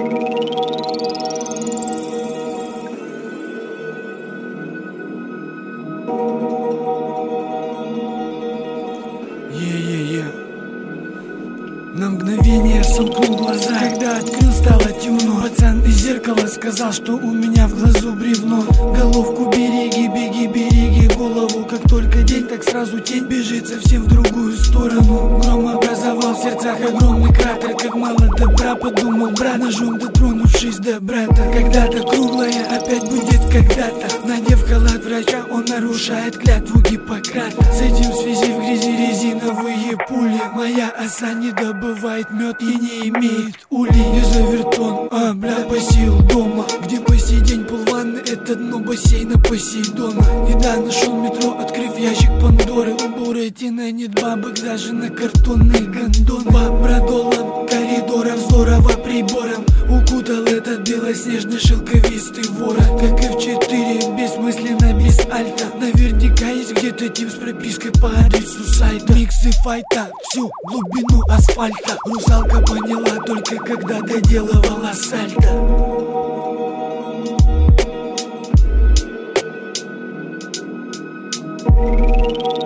На мгновение сомкнул глаза, когда открыл, стало темно. Пацан из зеркала сказал, что у меня в глазу бревно. Головку береги, беги, береги голову. Как только день, так сразу тень бежит совсем в другую сторону. Гром образовал в сердцах огромный кратер. Как мало добра, подумал брат, ножом дотронувшись до брата. Когда-то круглая опять будет когда-то. Надев халат врача, он нарушает клятву Гиппократа. С этим в связи в грязи резиновые пули. Моя оса не добывает мед и не имеет улей. Я завертон, посеял дома, где по сей день полванны — это дно бассейна Посейдона. Еда, нашел метро, открыв ящик Пандоры. У Буратино нет бабок даже на картонных гондонах. По продолам коридоров здорово прибором укутал этот белоснежный шелковистый ворот. Как F4, бессмысленно, без альта. Наверняка есть где-то тип с пропиской по адресу сайта. Миксы файта, всю глубину асфальта. Русалка поняла только когда доделывала сальто.